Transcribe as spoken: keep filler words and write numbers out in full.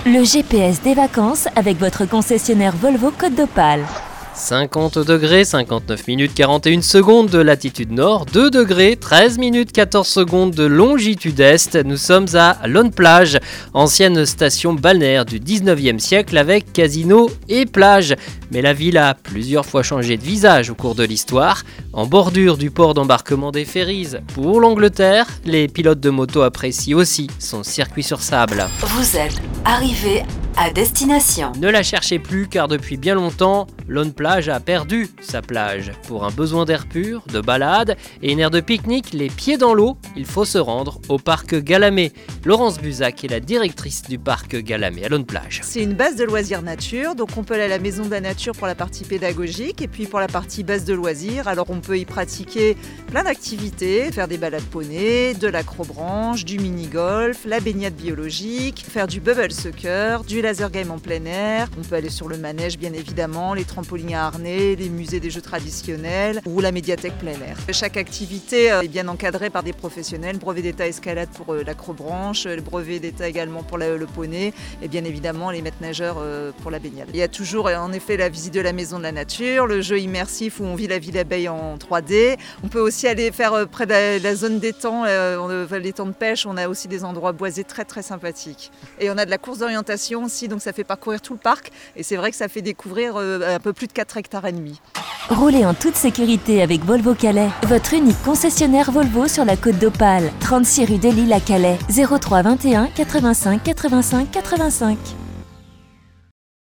Le G P S des vacances avec votre concessionnaire Volvo Côte d'Opale. cinquante degrés, cinquante-neuf minutes quarante et une secondes de latitude nord, deux degrés, treize minutes quatorze secondes de longitude est. Nous sommes à Laune-Plage, ancienne station balnéaire du dix-neuvième siècle avec casino et plage. Mais la ville a plusieurs fois changé de visage au cours de l'histoire. En bordure du port d'embarquement des Ferries pour l'Angleterre, les pilotes de moto apprécient aussi son circuit sur sable. Vous êtes arrivé à destination. Ne la cherchez plus car depuis bien longtemps, Laune-Plage a perdu sa plage. Pour un besoin d'air pur, de balade et une aire de pique-nique, les pieds dans l'eau, il faut se rendre au parc Galamé. Laurence Buzac est la directrice du parc Galamé à Laune-Plage. C'est une base de loisirs nature, donc on peut aller à la maison de la nature pour la partie pédagogique et puis pour la partie base de loisirs. Alors on peut y pratiquer plein d'activités, faire des balades poney, de l'acrobranche, du mini-golf, la baignade biologique, faire du bubble soccer, du laser game en plein air. On peut aller sur le manège bien évidemment, les trampolines à harnais, les musées des jeux traditionnels ou la médiathèque plein air. Chaque activité est bien encadrée par des professionnels, brevet d'état escalade pour l'acrobranche, le brevet d'état également pour le poney et bien évidemment les maîtres nageurs pour la baignade. Il y a toujours en effet la visite de la maison de la nature, le jeu immersif où on vit la vie d'abeille en trois D. On peut aussi aller faire près de la zone d'étang, les temps de pêche, on a aussi des endroits boisés très très sympathiques. Et on a de la course d'orientation aussi, donc ça fait parcourir tout le parc et c'est vrai que ça fait découvrir un peu plus de quatre hectares et demi. Roulez en toute sécurité avec Volvo Calais, votre unique concessionnaire Volvo sur la Côte d'Opale, trente-six rue des Lilles à Calais, zéro trois vingt et un quatre-vingt-cinq quatre-vingt-cinq quatre-vingt-cinq.